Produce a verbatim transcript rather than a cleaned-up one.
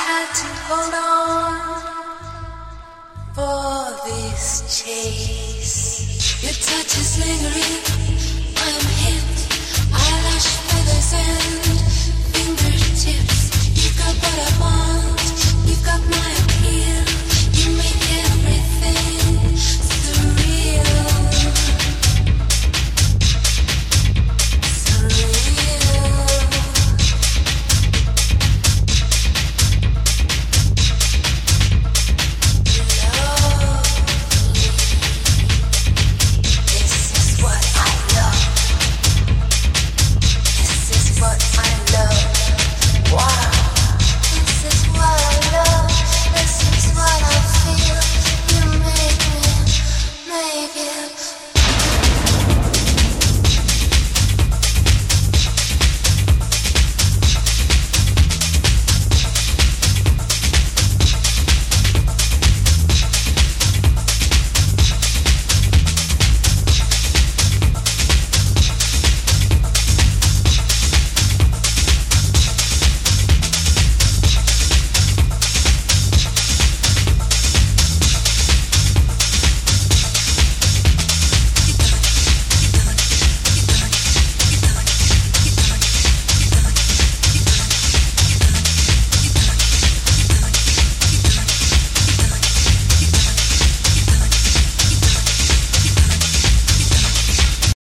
had to hold on for this chase. Your touch is lingering, I'm hit. Eyelash feathers and fingertips. You got what I want.